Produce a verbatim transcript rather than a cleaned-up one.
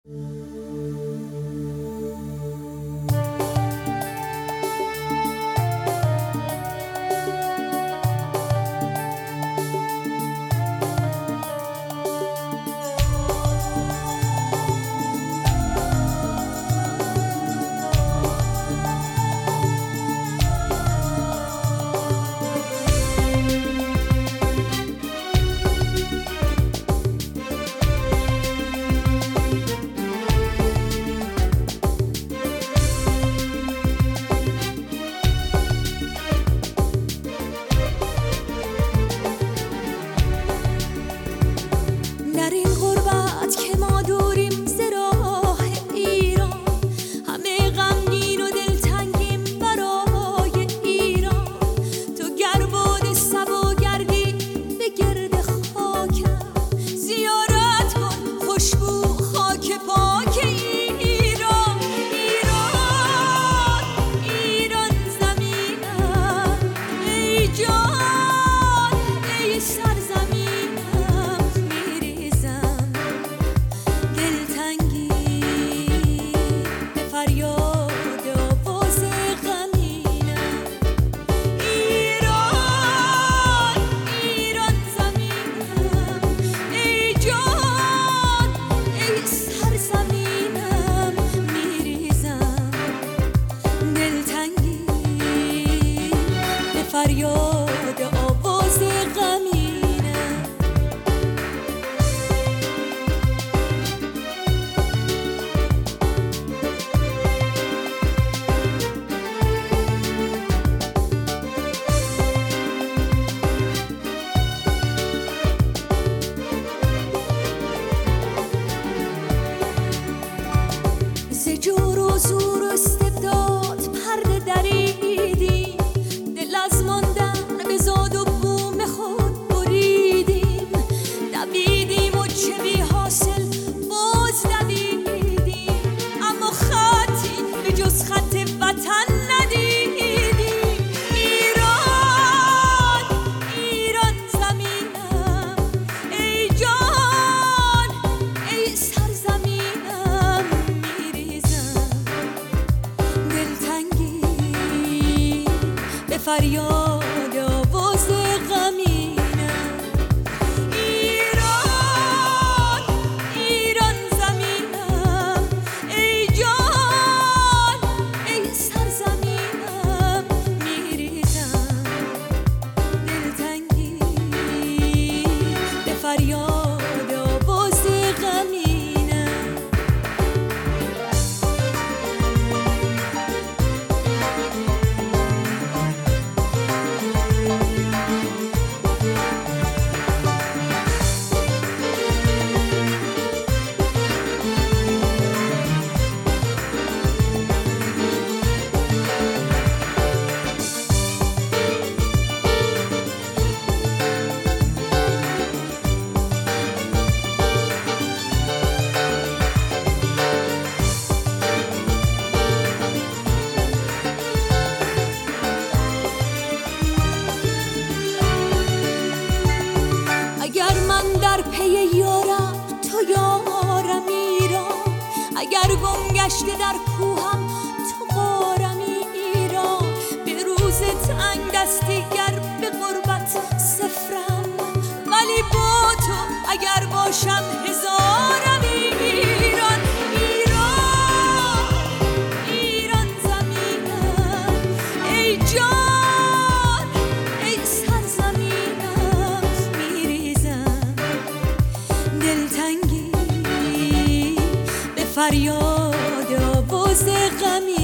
فریاد آواز غمینم. ایران ایران زمینم، ای جان ای سرزمینم، میریزم دلتنگی به فریاد آواز غمینم. در پی یارم تو یارم ایران، اگر گم گشته در کوهم تو غارم ایران. به روز تنگ دستی گر به غربت سفرم، ولی با تو اگر باشم هزارم ایران. ایران ایران زمینم، ای جان ای سرزمینم، میریزم دلتنگی به فریاد آواز غمی.